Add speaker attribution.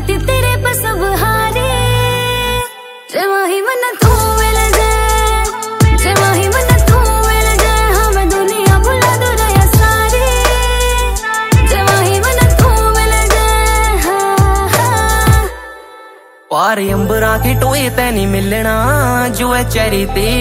Speaker 1: दी तेरे पर सब हारे। जमा ही मन तू मिल जाए, जमा ही मन तू मिल जाए, हमें दुनिया भुला दो रहा सारे। जमा ही मन तू मिल जाए, हाँ हाँ।
Speaker 2: पार अंबरा की टोए ते नहीं मिलना जो है चेरी ते।